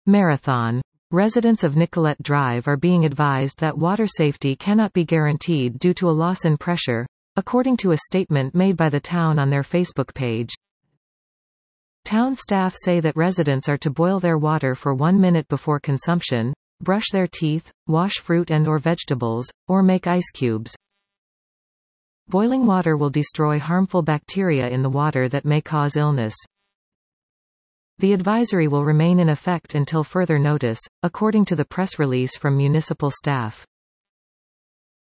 Marathon. Residents of Nicollet Drive are being advised that water safety cannot be guaranteed due to a loss in pressure, according to a statement made by the town on their Facebook page. Town staff say that residents are to boil their water for 1 minute before consumption, brush their teeth, wash fruit and/or vegetables, or make ice cubes. Boiling water will destroy harmful bacteria in the water that may cause illness. The advisory will remain in effect until further notice, according to the press release from municipal staff.